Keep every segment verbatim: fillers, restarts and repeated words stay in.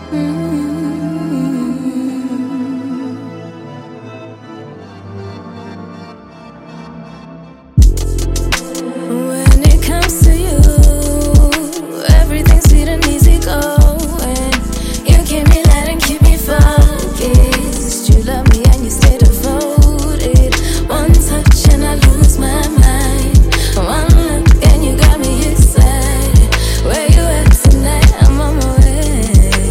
When it comes to you, everything's sweet and easy going. You keep me light and keep me focused. You love me and you stay devoted. One touch and I lose my mind. One look and you got me excited. Where you at tonight? I'm on my way.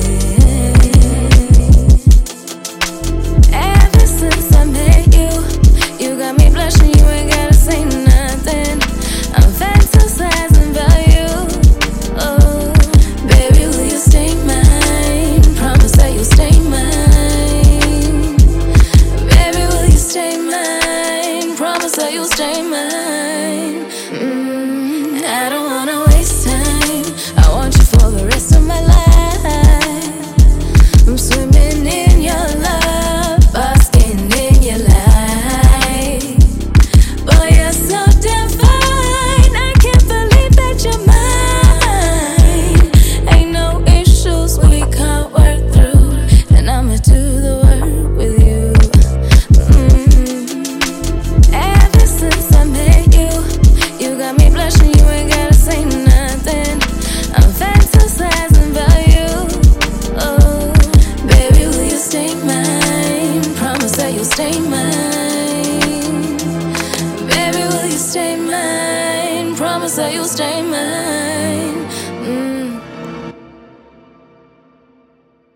Ever since I met you, you got me blushing. You ain't gotta say nothing. I'm fantasizing about you. Oh, baby, will you stay mine? Promise that you'll stay mine. Baby, will you stay mine? Promise that you'll stay mine. Mm, I don't wanna waste time. I want you for the rest of my life. I'm swimming in your love, basking in your light. Boy, you're so divine. I can't believe that you're mine. Ain't no issues we can't work through, and I'ma do the work with you. Mm. Ever since I met you, you got me blushing. You ain't gotta say nothing. I'm fantasizing about you. Oh, baby, will you stay mine? Promise that you'll stay mine. Baby, will you stay mine? Promise that you'll stay mine.